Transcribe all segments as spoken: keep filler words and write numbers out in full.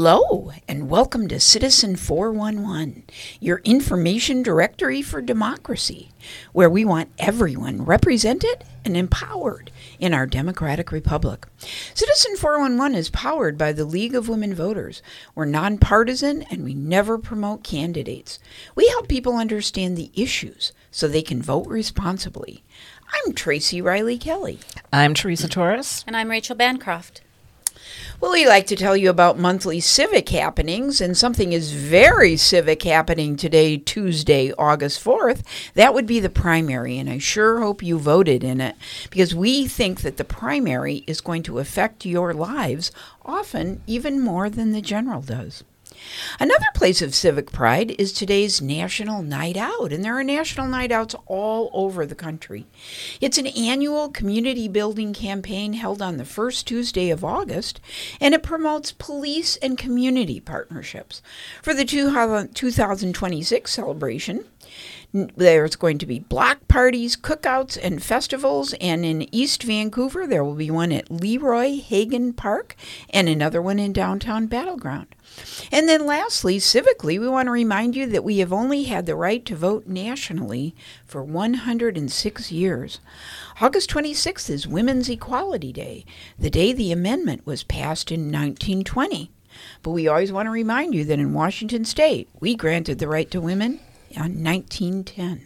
Hello, and welcome to Citizen four one one, your information directory for democracy, where we want everyone represented and empowered in our democratic republic. Citizen four one one is powered by the League of Women Voters. We're nonpartisan, and we never promote candidates. We help people understand the issues so they can vote responsibly. I'm Tracy Riley Kelly. I'm Teresa Torres. And I'm Rachel Bancroft. Well, we like to tell you about monthly civic happenings, and something is very civic happening today, Tuesday, August fourth. That would be the primary, and I sure hope you voted in it, because we think that the primary is going to affect your lives, often even more than the general does. Another place of civic pride is today's National Night Out, and there are National Night Outs all over the country. It's an annual community building campaign held on the first Tuesday of August, and it promotes police and community partnerships. For the two thousand twenty-six celebration, there's going to be block parties, cookouts, and festivals, and in East Vancouver, there will be one at Leroy Hagan Park and another one in downtown Battleground. And then lastly, civically, we want to remind you that we have only had the right to vote nationally for one hundred six years. August twenty-sixth is Women's Equality Day, the day the amendment was passed in nineteen twenty. But we always want to remind you that in Washington State, we granted the right to women in nineteen ten.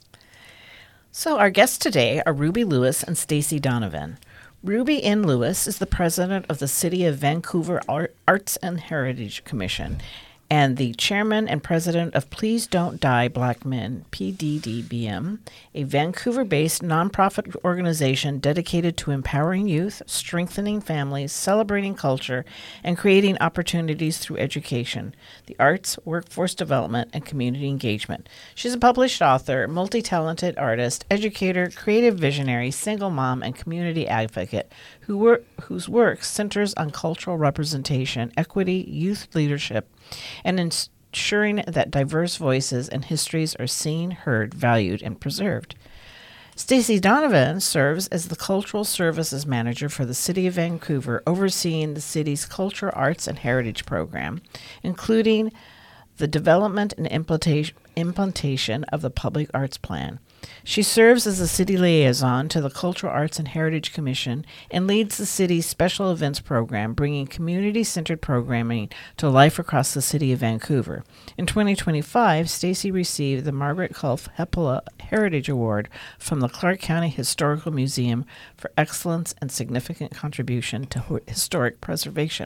So our guests today are Ruby Lewis and Stacy Donovan. Ruby N. Lewis is the president of the City of Vancouver Arts and Heritage Commission and the chairman and president of Please Don't Die Black Men, P D D B M, a Vancouver-based nonprofit organization dedicated to empowering youth, strengthening families, celebrating culture, and creating opportunities through education, the arts, workforce development, and community engagement. She's a published author, multi-talented artist, educator, creative visionary, single mom, and community advocate who work, whose work centers on cultural representation, equity, youth leadership, and ensuring that diverse voices and histories are seen, heard, valued, and preserved. Stacy Donovan serves as the Cultural Services Manager for the City of Vancouver, overseeing the city's Cultural Arts and Heritage Program, including the development and implementation implementation of the Public Arts Plan. She serves as the city liaison to the Cultural Arts and Heritage Commission and leads the city's special events program, bringing community-centered programming to life across the city of Vancouver. In twenty twenty-five, Stacy received the Margaret Culf Hepala Heritage Award from the Clark County Historical Museum for excellence and significant contribution to historic preservation.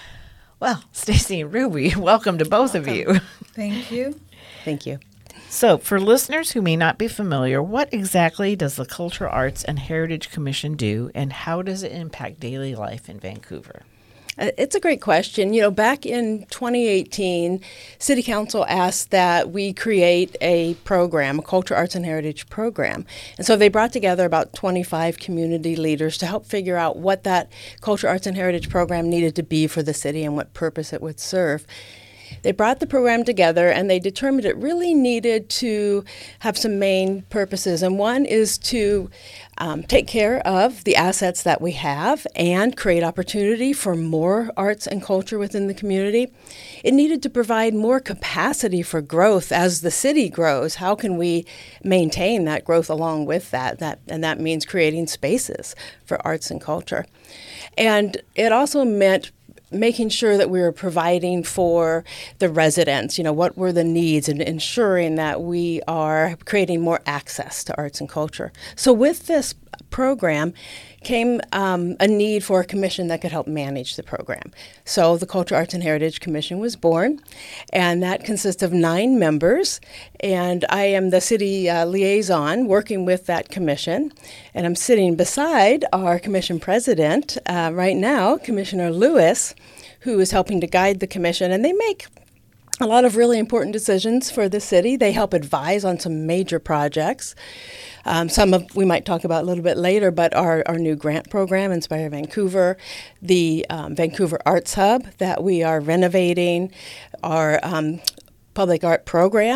Well, Stacy and Ruby, welcome to both welcome. of you. Thank you. Thank you. So, for listeners who may not be familiar, what exactly does the Cultural Arts and Heritage Commission do, and how does it impact daily life in Vancouver? It's a great question. You know, back in twenty eighteen, City Council asked that we create a program, a Cultural Arts and Heritage program. And so they brought together about twenty-five community leaders to help figure out what that Cultural Arts and Heritage program needed to be for the city and what purpose it would serve. They brought the program together and they determined it really needed to have some main purposes. And one is to um, take care of the assets that we have and create opportunity for more arts and culture within the community. It needed to provide more capacity for growth as the city grows. How can we maintain that growth along with that? That and that means creating spaces for arts and culture. And it also meant making sure that we were providing for the residents, you know, what were the needs, and ensuring that we are creating more access to arts and culture. So with this program came um, a need for a commission that could help manage the program. So the Cultural Arts and Heritage Commission was born, and that consists of nine members, and I am the city uh, liaison working with that commission, and I'm sitting beside our commission president uh, right now, Commissioner Lewis, who is helping to guide the commission, and they make a lot of really important decisions for the city. They help advise on some major projects. Um, some of we might talk about a little bit later, but our, our new grant program, Inspire Vancouver, the um, Vancouver Arts Hub that we are renovating, our um, public art program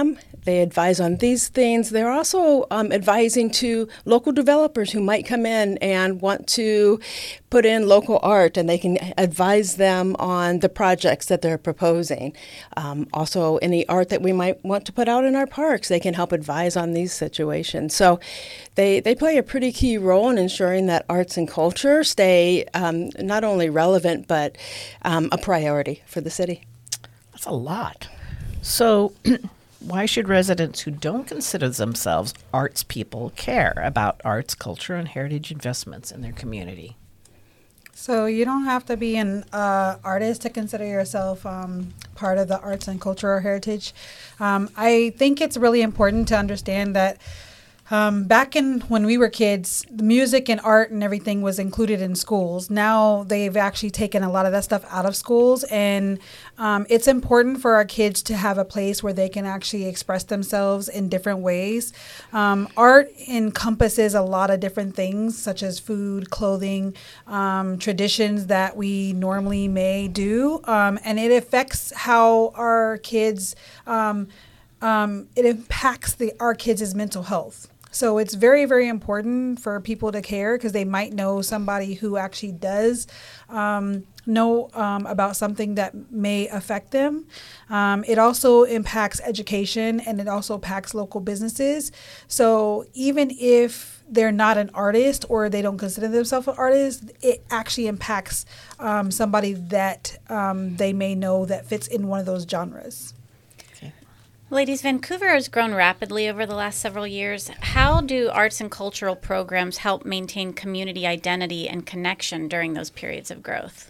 they advise on these things. They're also um, advising to local developers who might come in and want to put in local art, and they can advise them on the projects that they're proposing. Um, also, any art that we might want to put out in our parks, they can help advise on these situations. So they, they play a pretty key role in ensuring that arts and culture stay um, not only relevant, but um, a priority for the city. That's a lot. So why should residents who don't consider themselves arts people care about arts, culture, and heritage investments in their community? So you don't have to be an uh, artist to consider yourself um, part of the arts and cultural heritage. Um, I think it's really important to understand that Um, back in when we were kids, the music and art and everything was included in schools. Now they've actually taken a lot of that stuff out of schools, and um, it's important for our kids to have a place where they can actually express themselves in different ways. Um, art encompasses a lot of different things, such as food, clothing, um, traditions that we normally may do, um, and it affects how our kids, um, um, it impacts the our kids' mental health. So it's very, very important for people to care, because they might know somebody who actually does um, know um, about something that may affect them. Um, it also impacts education, and it also impacts local businesses. So even if they're not an artist or they don't consider themselves an artist, it actually impacts um, somebody that um, they may know that fits in one of those genres. Ladies, Vancouver has grown rapidly over the last several years. How do arts and cultural programs help maintain community identity and connection during those periods of growth?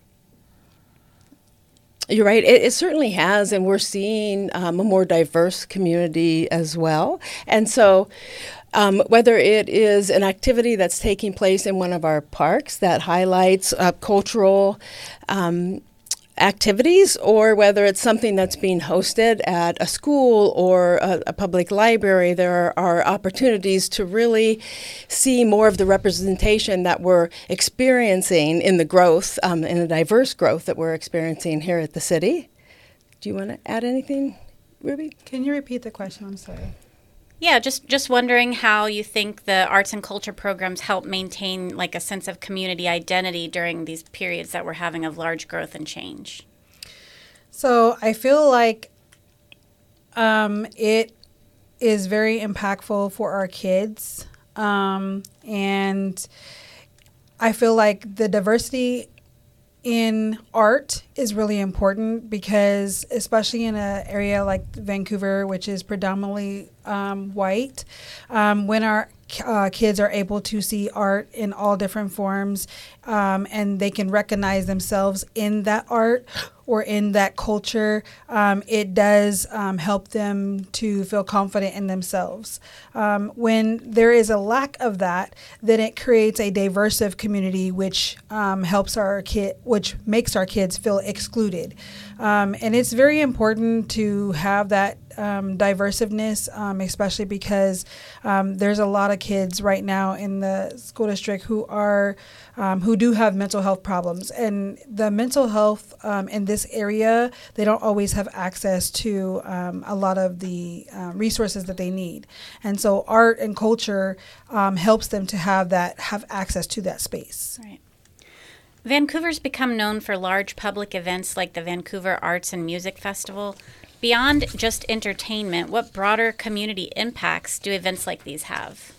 You're right. It, it certainly has, and we're seeing um, a more diverse community as well. And so um, whether it is an activity that's taking place in one of our parks that highlights uh, cultural um activities, or whether it's something that's being hosted at a school or a, a public library, there are opportunities to really see more of the representation that we're experiencing in the growth, um, in the diverse growth that we're experiencing here at the city. Do you want to add anything, Ruby? Can you repeat the question? I'm sorry. Yeah, just, just wondering how you think the arts and culture programs help maintain like a sense of community identity during these periods that we're having of large growth and change. So I feel like um, it is very impactful for our kids. Um, and I feel like the diversity in art is really important, because especially in an area like Vancouver, which is predominantly um, white, um, when our uh, kids are able to see art in all different forms, um, and they can recognize themselves in that art or in that culture, um, it does um, help them to feel confident in themselves. Um, when there is a lack of that, then it creates a diverse community, which um, helps our kid, which makes our kids feel excluded. Um, and it's very important to have that um, diversiveness, um, especially because um, there's a lot of kids right now in the school district who are um, who do have mental health problems, and the mental health um, in this area, they don't always have access to um, a lot of the um, resources that they need, and so art and culture um, helps them to have that have access to that space. Right. Vancouver's become known for large public events like the Vancouver Arts and Music Festival. Beyond just entertainment, what broader community impacts do events like these have?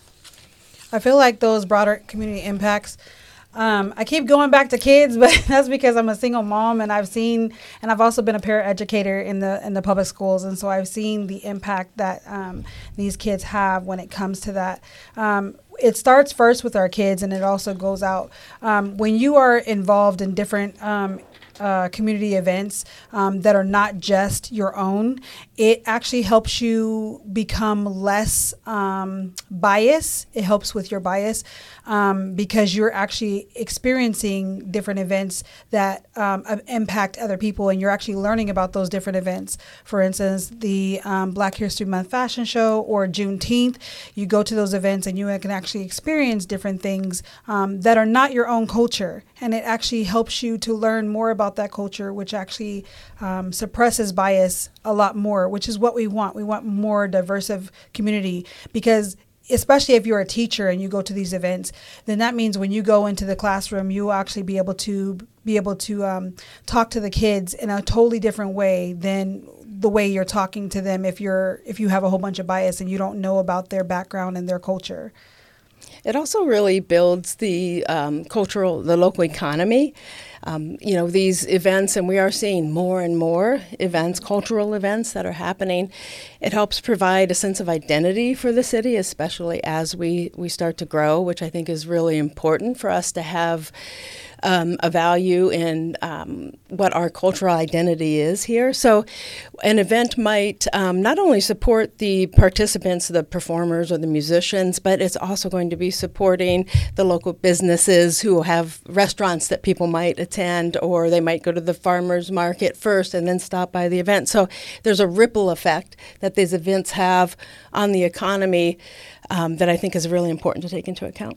I feel like those broader community impacts, um, I keep going back to kids, but that's because I'm a single mom, and I've seen, and I've also been a paraeducator in the in the public schools, and so I've seen the impact that um, these kids have when it comes to that. Um, it starts first with our kids, and it also goes out. Um, when you are involved in different um, Uh, community events um, that are not just your own, it actually helps you become less um, biased. It helps with your bias um, because you're actually experiencing different events that um, impact other people, and you're actually learning about those different events. For instance, the um, Black History Month fashion show or Juneteenth, you go to those events and you can actually experience different things um, that are not your own culture, and it actually helps you to learn more about about that culture, which actually um, suppresses bias a lot more, which is what we want. We want more diverse community, because especially if you're a teacher and you go to these events, then that means when you go into the classroom, you will actually be able to be able to um, talk to the kids in a totally different way than the way you're talking to them if you're if you have a whole bunch of bias and you don't know about their background and their culture. It also really builds the um, cultural, the local economy. Um, you know, these events, and we are seeing more and more events, cultural events that are happening. It helps provide a sense of identity for the city, especially as we, we start to grow, which I think is really important for us to have um, a value in um, what our cultural identity is here. So an event might um, not only support the participants, the performers or the musicians, but it's also going to be supporting the local businesses who have restaurants that people might attend, or they might go to the farmers market first and then stop by the event. So there's a ripple effect that these events have on the economy um, that I think is really important to take into account.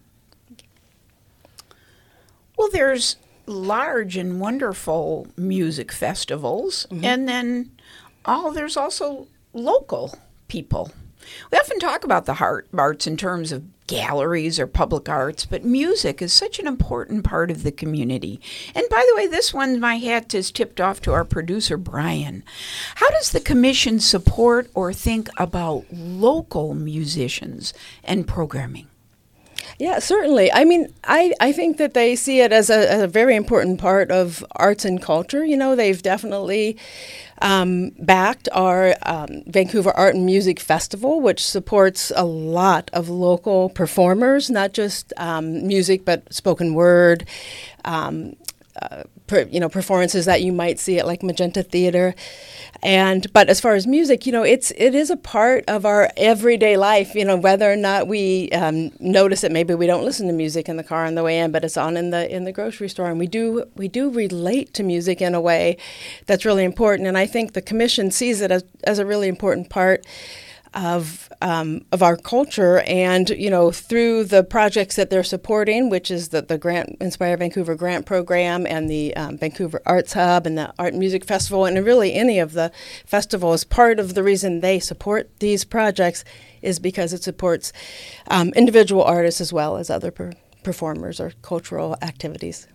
Well, there's large and wonderful music festivals, mm-hmm. and then oh, there's also local people. We often talk about the heart arts in terms of galleries or public arts, but music is such an important part of the community. And by the way, this one, my hat is tipped off to our producer, Brian. How does the commission support or think about local musicians and programming? Yeah, certainly. I mean, I, I think that they see it as a, as a very important part of arts and culture. You know, they've definitely um, backed our um, Vancouver Art and Music Festival, which supports a lot of local performers, not just um, music, but spoken word, um, uh, per, you know, performances that you might see at like Magenta Theater. And but as far as music, you know, it's it is a part of our everyday life. You know, whether or not we um, notice it, maybe we don't listen to music in the car on the way in, but it's on in the in the grocery store, and we do we do relate to music in a way that's really important. And I think the commission sees it as as a really important part of um, of our culture, and you know, through the projects that they're supporting, which is the the Grant Inspire Vancouver grant program and the um, Vancouver Arts Hub and the Art and Music Festival, and really any of the festivals. Part of the reason they support these projects is because it supports um, individual artists as well as other per- performers or cultural activities.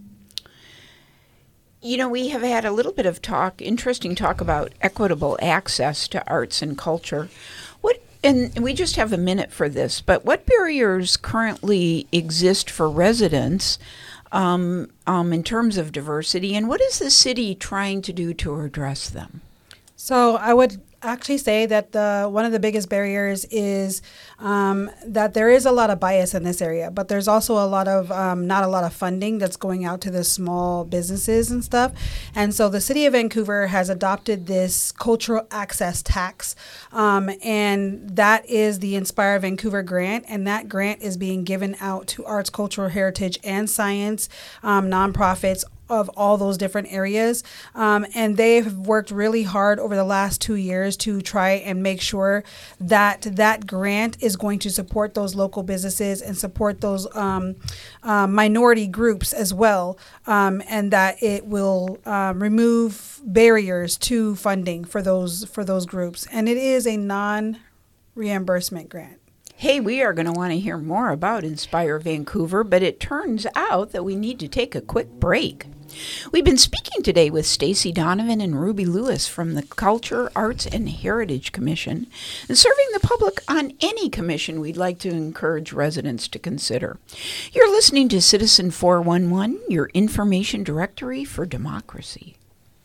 You know, we have had a little bit of talk, interesting talk about equitable access to arts and culture. What, and we just have a minute for this, but what barriers currently exist for residents um, um, in terms of diversity, and what is the city trying to do to address them? So I would actually say that the one of the biggest barriers is um, that there is a lot of bias in this area, but there's also a lot of um, not a lot of funding that's going out to the small businesses and stuff. And so the city of Vancouver has adopted this cultural access tax, um, and that is the Inspire Vancouver grant, and that grant is being given out to arts, cultural heritage, and science um, nonprofits of all those different areas. Um, and they've worked really hard over the last two years to try and make sure that that grant is going to support those local businesses and support those um, uh, minority groups as well, um, and that it will um, remove barriers to funding for those for those groups. And it is a non-reimbursement grant. Hey, we are going to want to hear more about Inspire Vancouver, but it turns out that we need to take a quick break. We've been speaking today with Stacy Donovan and Ruby Lewis from the Culture, Arts, and Heritage Commission, and serving the public on any commission we'd like to encourage residents to consider. You're listening to Citizen four one one, your information directory for democracy.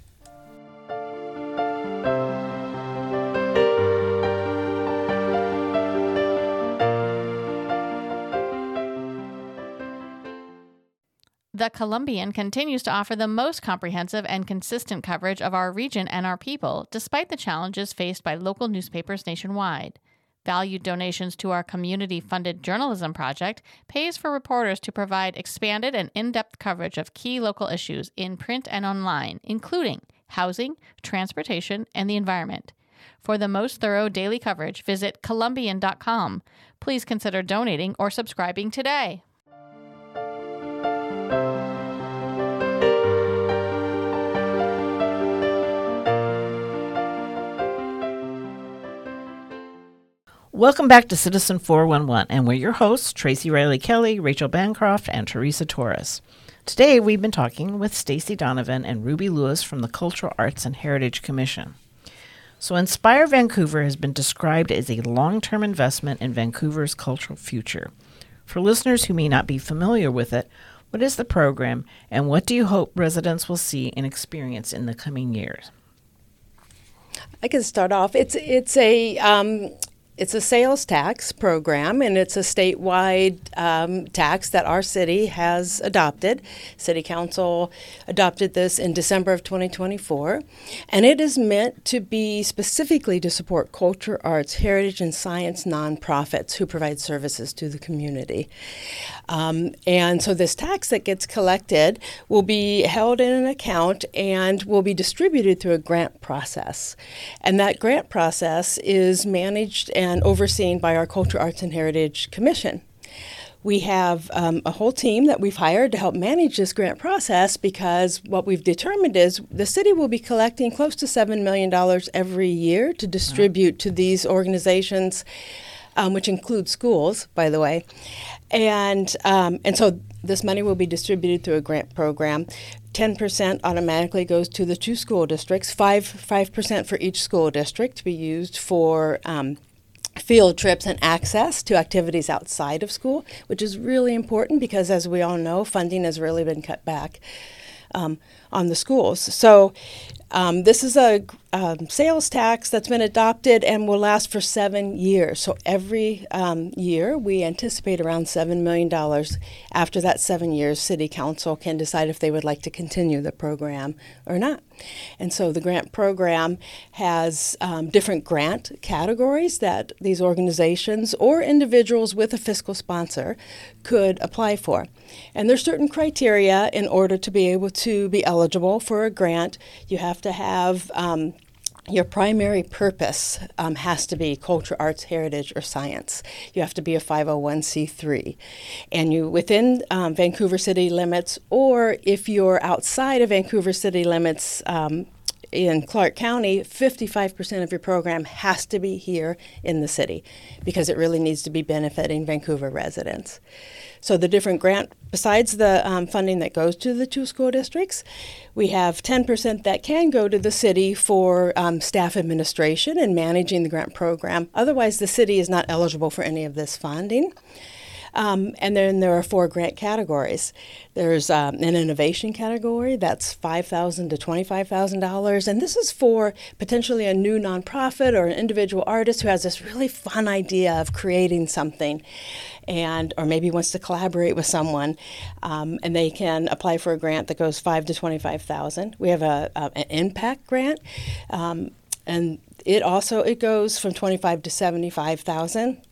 The Columbian continues to offer the most comprehensive and consistent coverage of our region and our people, despite the challenges faced by local newspapers nationwide. Valued donations to our community-funded journalism project pays for reporters to provide expanded and in-depth coverage of key local issues in print and online, including housing, transportation, and the environment. For the most thorough daily coverage, visit Columbian dot com. Please consider donating or subscribing today. Welcome back to Citizen four one one, and we're your hosts, Tracy Riley Kelly, Rachel Bancroft, and Teresa Torres. Today, we've been talking with Stacy Donovan and Ruby Lewis from the Cultural Arts and Heritage Commission. So Inspire Vancouver has been described as a long-term investment in Vancouver's cultural future. For listeners who may not be familiar with it, what is the program, and what do you hope residents will see and experience in the coming years? I can start off. It's it's a um, it's a sales tax program, and it's a statewide um, tax that our city has adopted. City Council adopted this in December of twenty twenty-four, and it is meant to be specifically to support culture, arts, heritage, and science nonprofits who provide services to the community. Um, and so this tax that gets collected will be held in an account and will be distributed through a grant process. And that grant process is managed and overseen by our Culture, Arts, and Heritage Commission. We have um, a whole team that we've hired to help manage this grant process, because what we've determined is the city will be collecting close to seven million dollars every year to distribute mm-hmm. to these organizations, um, which include schools, by the way. And um, and so this money will be distributed through a grant program. ten percent automatically goes to the two school districts, five, five percent for each school district to be used for um, field trips and access to activities outside of school, which is really important because, as we all know, funding has really been cut back um, on the schools. So um, this is a um, sales tax that's been adopted and will last for seven years. So every um, year we anticipate around seven million dollars. After that seven years, City Council can decide if they would like to continue the program or not. And so the grant program has um, different grant categories that these organizations or individuals with a fiscal sponsor could apply for. And there's certain criteria in order to be able to be eligible for a grant. You have to have um, your primary purpose um, has to be culture, arts, heritage, or science. You have to be a five oh one c three. And you within um, Vancouver city limits, or if you're outside of Vancouver city limits um, in Clark County, fifty-five percent of your program has to be here in the city because it really needs to be benefiting Vancouver residents. So the different grant, besides the um, funding that goes to the two school districts, we have ten percent that can go to the city for um, staff administration and managing the grant program. Otherwise, the city is not eligible for any of this funding. Um, and then there are four grant categories. There's um, an innovation category that's five thousand dollars to twenty-five thousand dollars, and this is for potentially a new nonprofit or an individual artist who has this really fun idea of creating something, and or maybe wants to collaborate with someone, um, and they can apply for a grant that goes five thousand to twenty-five thousand dollars. We have a, a an impact grant, um, and it also it goes from twenty-five thousand to seventy-five thousand dollars.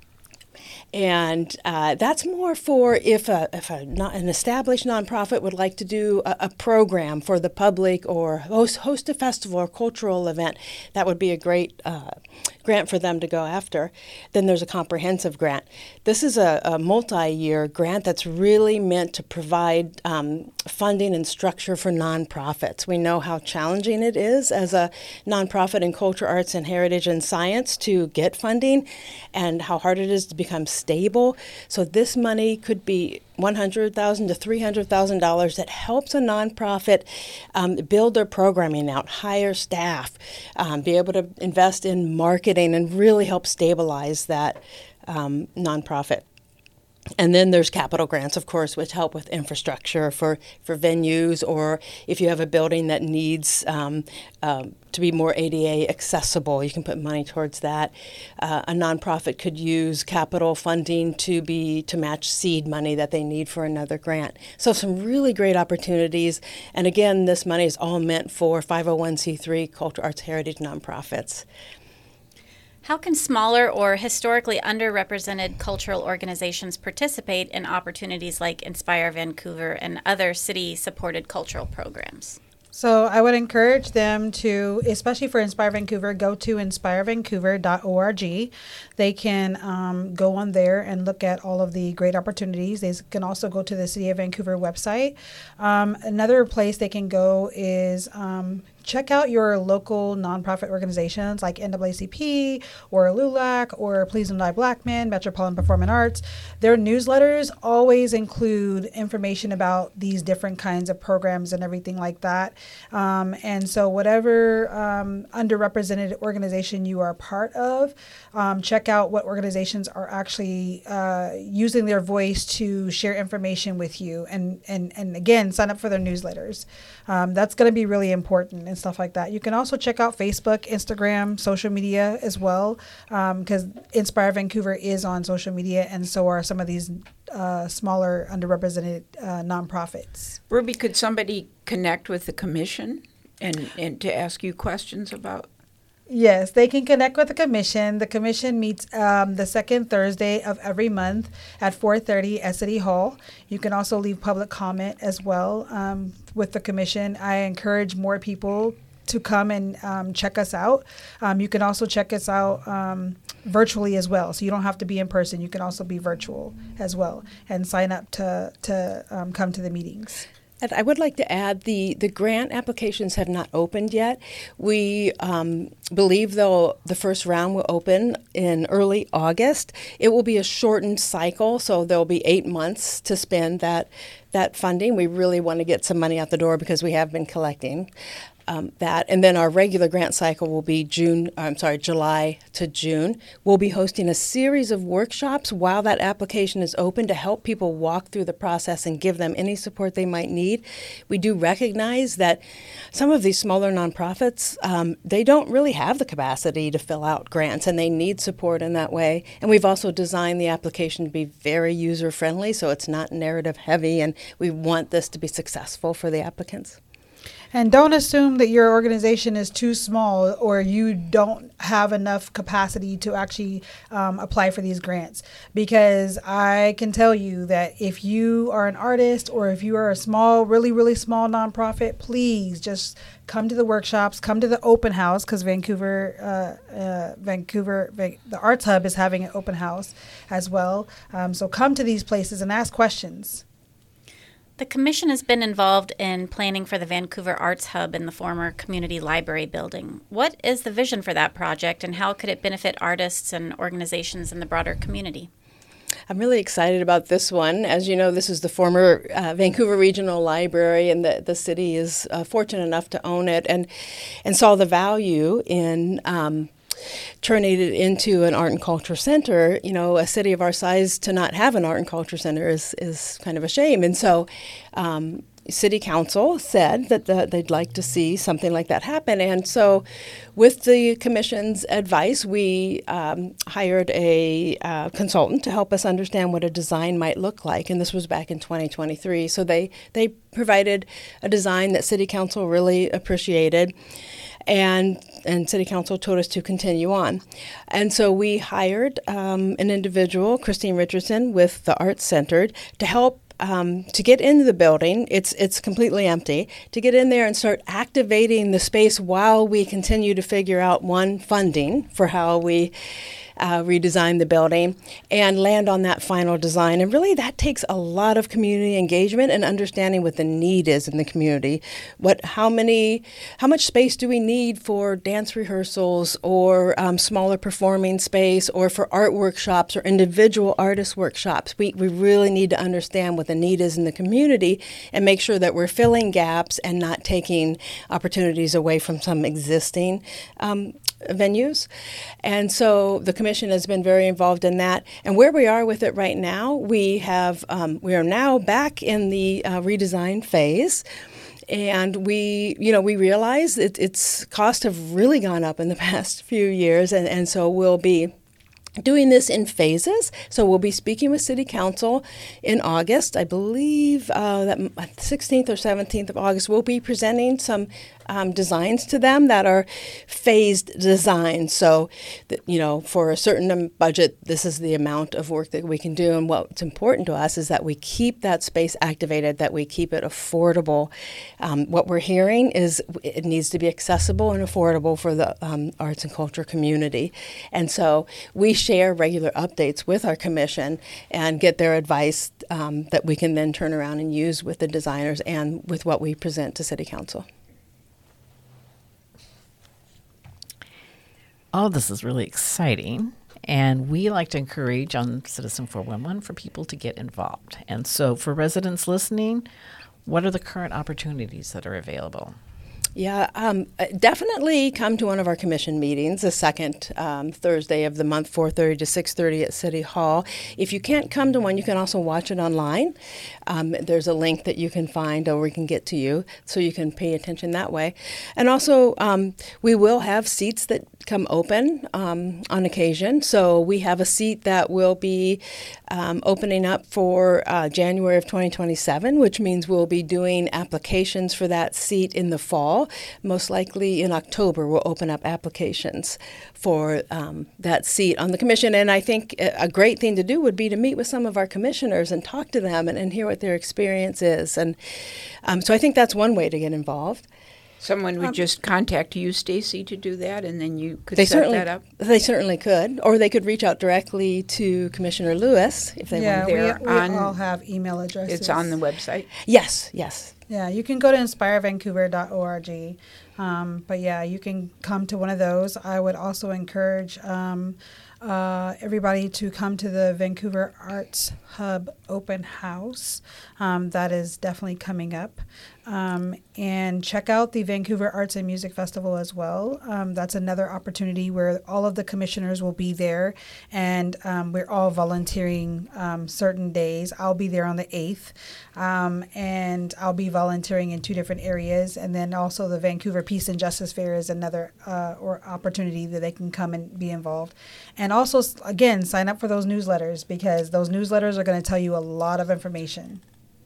And uh, that's more for if, a, if a, not an established nonprofit would like to do a, a program for the public or host, host a festival or cultural event. That would be a great uh, grant for them to go after. Then there's a comprehensive grant. This is a, a multi-year grant that's really meant to provide um, funding and structure for nonprofits. We know how challenging it is as a nonprofit in culture, arts, and heritage and science to get funding, and how hard it is to become stable. So this money could be one hundred thousand dollars to three hundred thousand dollars that helps a nonprofit um, build their programming out, hire staff, um, be able to invest in marketing, and really help stabilize that um, nonprofit. And then there's capital grants, of course, which help with infrastructure for, for venues, or if you have a building that needs um, um, to be more A D A accessible, you can put money towards that. Uh, a nonprofit could use capital funding to be to match seed money that they need for another grant. So some really great opportunities. And again, this money is all meant for five oh one c three culture, arts, heritage nonprofits. How can smaller or historically underrepresented cultural organizations participate in opportunities like Inspire Vancouver and other city-supported cultural programs? So I would encourage them to, especially for Inspire Vancouver, go to inspire vancouver dot org. They can um, go on there and look at all of the great opportunities. They can also go to the City of Vancouver website. Um, another place they can go is um, check out your local nonprofit organizations like N double A C P or LULAC or Please Don't Die Black Men, Metropolitan Performing Arts. Their newsletters always include information about these different kinds of programs and everything like that. Um, and so whatever um, underrepresented organization you are a part of, um, check out what organizations are actually uh, using their voice to share information with you. And, and, and again, sign up for their newsletters. Um, that's going to be really important and stuff like that. You can also check out Facebook, Instagram, social media as well, because um, Inspire Vancouver is on social media, and so are some of these uh, smaller, underrepresented uh, nonprofits. Ruby, could somebody connect with the commission and, and to ask you questions about? Yes, they can connect with the commission. The commission meets um, the second Thursday of every month at four thirty at City Hall. You can also leave public comment as well um, with the commission. I encourage more people to come and um, check us out. Um, you can also check us out um, virtually as well. So you don't have to be in person. You can also be virtual as well and sign up to, to um, come to the meetings. And I would like to add the, the grant applications have not opened yet. We um, believe, though, the first round will open in early August. It will be a shortened cycle, so there will be eight months to spend that that funding. We really want to get some money out the door because we have been collecting um, that. And then our regular grant cycle will be June, I'm sorry, July to June. We'll be hosting a series of workshops while that application is open to help people walk through the process and give them any support they might need. We do recognize that some of these smaller nonprofits, um, they don't really have the capacity to fill out grants, and they need support in that way. And we've also designed the application to be very user-friendly, so it's not narrative heavy, and we want this to be successful for the applicants. And don't assume that your organization is too small or you don't have enough capacity to actually um, apply for these grants. Because I can tell you that if you are an artist or if you are a small, really, really small nonprofit, please just come to the workshops, come to the open house, because Vancouver, uh, uh, Vancouver, Va- the Arts Hub is having an open house as well. Um, so come to these places and ask questions. The Commission has been involved in planning for the Vancouver Arts Hub in the former community library building. What is the vision for that project, and how could it benefit artists and organizations in the broader community? I'm really excited about this one. As you know, this is the former uh, Vancouver Regional Library, and the, the city is uh, fortunate enough to own it and, and saw the value in um, turning it into an art and culture center. You know, a city of our size to not have an art and culture center is, is kind of a shame. And so um, City Council said that the, they'd like to see something like that happen. And so with the Commission's advice, we um, hired a uh, consultant to help us understand what a design might look like. And this was back in twenty twenty-three. So they, they provided a design that City Council really appreciated. And and City Council told us to continue on. And so we hired um, an individual, Christine Richardson, with the Arts Centered, to help um, to get into the building. It's it's completely empty. To get in there and start activating the space while we continue to figure out, one, funding for how we Uh, redesign the building and land on that final design. And really that takes a lot of community engagement and understanding what the need is in the community. What, how many, how much space do we need for dance rehearsals or um, smaller performing space or for art workshops or individual artist workshops? We, we really need to understand what the need is in the community and make sure that we're filling gaps and not taking opportunities away from some existing um, venues. And so the Commission has been very involved in that. And where we are with it right now, we have um, we are now back in the uh, redesign phase. And we, you know, we realize that its costs have really gone up in the past few years. And, and so we'll be doing this in phases. So we'll be speaking with City Council in August. I believe uh, that sixteenth or seventeenth of August, we'll be presenting some um, designs to them that are phased designs. So, that, you know, for a certain budget, this is the amount of work that we can do. And what's important to us is that we keep that space activated, that we keep it affordable. Um, what we're hearing is it needs to be accessible and affordable for the um, arts and culture community. And so we share regular updates with our commission and get their advice um, that we can then turn around and use with the designers and with what we present to City Council. All of this is really exciting, and we like to encourage on Citizen four one one for people to get involved. And so for residents listening, what are the current opportunities that are available? Yeah, um, uh, definitely come to one of our commission meetings, the second um, Thursday of the month, four thirty to six thirty at City Hall. If you can't come to one, you can also watch it online. Um, there's a link that you can find or we can get to you, so you can pay attention that way. And also, um, we will have seats that come open um, on occasion. So we have a seat that will be um, opening up for uh, January of twenty twenty-seven, which means we'll be doing applications for that seat in the fall. Most likely in October, we'll open up applications for um, that seat on the commission. And I think a great thing to do would be to meet with some of our commissioners and talk to them and, and hear what their experience is. And um, so I think that's one way to get involved. Someone would Um, just contact you, Stacy, to do that, and then you could They set certainly, that up. they certainly could, or they could reach out directly to Commissioner Lewis if they yeah, want. we, They're we on- all have email addresses. It's on the website. Yes, yes. Yeah, you can go to inspire vancouver dot org. Um, but yeah, you can come to one of those. I would also encourage um, uh, everybody to come to the Vancouver Arts Hub Open House. Um, that is definitely coming up. Um, and check out the Vancouver Arts and Music Festival as well. Um, that's another opportunity where all of the commissioners will be there, and um, we're all volunteering um, certain days. I'll be there on the eighth, um, and I'll be volunteering in two different areas. And then also the Vancouver Peace and Justice Fair is another uh, or opportunity that they can come and be involved. And also, s- again, sign up for those newsletters, because those newsletters are going to tell you a lot of information.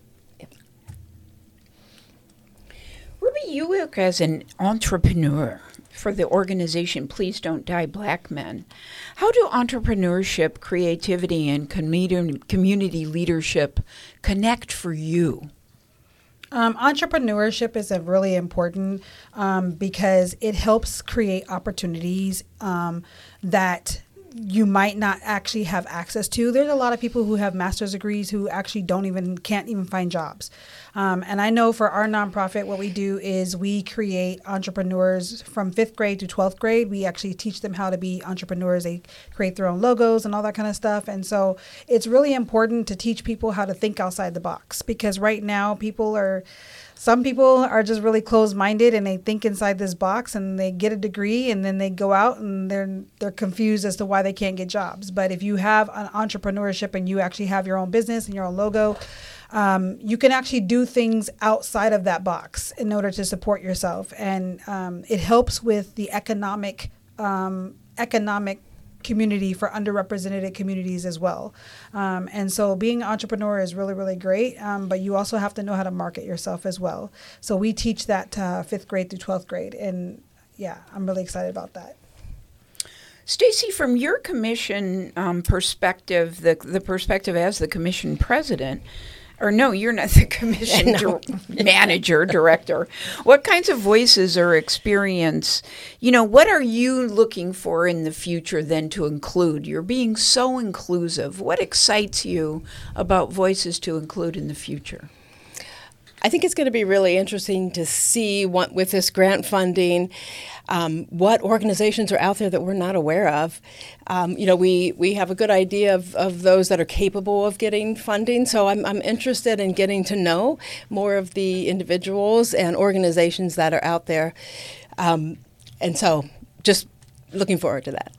Ruby, you work as an entrepreneur for the organization Please Don't Die Black Men. How do entrepreneurship, creativity, and community community leadership connect for you? Um, entrepreneurship is a really important um, because it helps create opportunities um, that you might not actually have access to. There's a lot of people who have master's degrees who actually don't even, can't even find jobs. Um, and I know for our nonprofit, what we do is we create entrepreneurs from fifth grade to twelfth grade. We actually teach them how to be entrepreneurs. They create their own logos and all that kind of stuff. And so it's really important to teach people how to think outside the box, because right now people are, some people are just really closed-minded and they think inside this box and they get a degree and then they go out and they're they're confused as to why they can't get jobs. But if you have an entrepreneurship and you actually have your own business and your own logo, um, you can actually do things outside of that box in order to support yourself. And um, it helps with the economic um, economic community for underrepresented communities as well. Um, and so being an entrepreneur is really, really great, um, but you also have to know how to market yourself as well. So we teach that uh, fifth grade through twelfth grade. And yeah, I'm really excited about that. Stacy, from your commission um, perspective, the the perspective as the commission president, or no, you're not the commission No. dir- manager, director. What kinds of voices or experience, you know, what are you looking for in the future then to include? You're being so inclusive. What excites you about voices to include in the future? I think it's going to be really interesting to see what, with this grant funding, um, what organizations are out there that we're not aware of. Um, you know, we, we have a good idea of, of those that are capable of getting funding. So I'm, I'm interested in getting to know more of the individuals and organizations that are out there. Um, and so just looking forward to that.